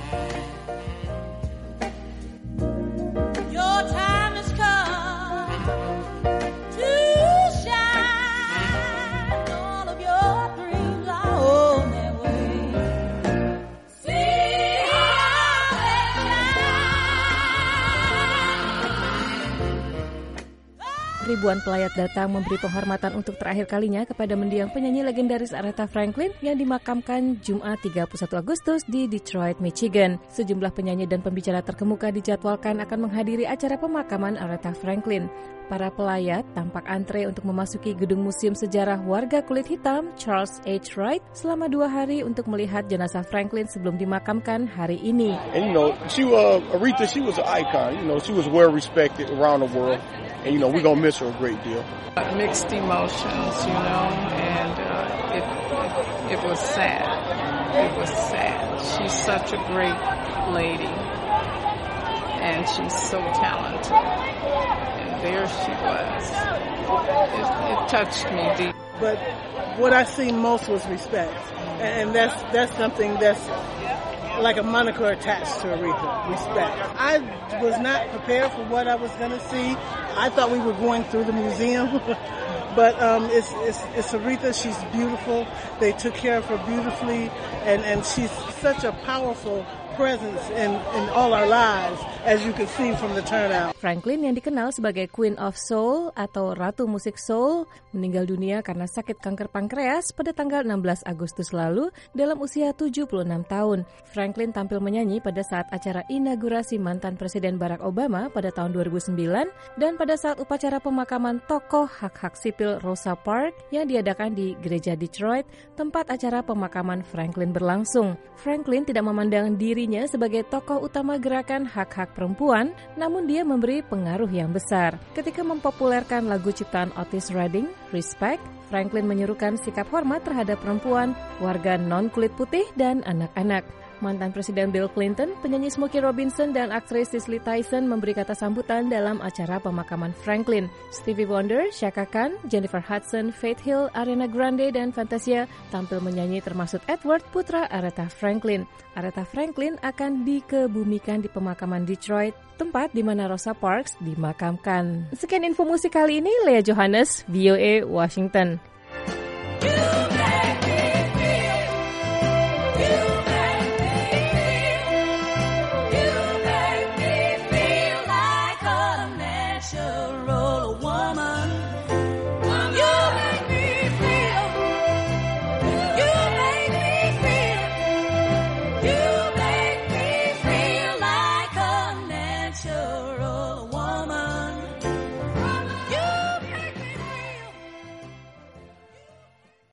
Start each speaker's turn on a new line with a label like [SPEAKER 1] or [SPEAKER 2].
[SPEAKER 1] Your time has come to shine. All of your dreams are on their way. See how they shine.
[SPEAKER 2] Ribuan pelayat datang memberi penghormatan untuk terakhir kalinya kepada mendiang penyanyi legendaris Aretha Franklin yang dimakamkan Jumat 31 Agustus di Detroit, Michigan. Sejumlah penyanyi dan pembicara terkemuka dijadwalkan akan menghadiri acara pemakaman Aretha Franklin. Para pelayat tampak antre untuk memasuki gedung museum sejarah warga kulit hitam Charles H. Wright selama 2 hari untuk melihat jenazah Franklin sebelum dimakamkan hari ini.
[SPEAKER 3] And Aretha, she was an icon. She was well respected around the world. And we're gonna miss her a great deal.
[SPEAKER 4] Mixed emotions, and it was sad. It was sad. She's such a great lady, and she's so talented. And there she was. It touched me deep.
[SPEAKER 5] But what I see most was respect, and that's something that's like a moniker attached to Aretha, respect. I was not prepared for what I was going to see. I thought we were going through the museum, but it's Aretha. She's beautiful. They took care of her beautifully, and she's such a powerful presence in all our lives, as you can see from the turnout.
[SPEAKER 2] Franklin yang dikenal sebagai Queen of Soul atau Ratu Musik Soul meninggal dunia karena sakit kanker pankreas pada tanggal 16 Agustus lalu dalam usia 76 tahun. Franklin tampil menyanyi pada saat acara inaugurasi mantan Presiden Barack Obama pada tahun 2009 dan pada saat upacara pemakaman tokoh hak-hak sipil Rosa Parks yang diadakan di Gereja Detroit, tempat acara pemakaman Franklin berlangsung. Franklin tidak memandang dirinya sebagai tokoh utama gerakan hak-hak perempuan, namun dia memberi pengaruh yang besar. Ketika mempopulerkan lagu ciptaan Otis Redding, Respect, Franklin menyerukan sikap hormat terhadap perempuan, warga non-kulit putih, dan anak-anak. Mantan Presiden Bill Clinton, penyanyi Smokey Robinson, dan aktris Cicely Tyson memberi kata sambutan dalam acara pemakaman Franklin. Stevie Wonder, Chaka Khan, Jennifer Hudson, Faith Hill, Ariana Grande, dan Fantasia tampil menyanyi termasuk Edward, putra Aretha Franklin. Aretha Franklin akan dikebumikan di pemakaman Detroit, tempat di mana Rosa Parks dimakamkan. Sekian info musik kali ini, Lea Johannes, VOA, Washington.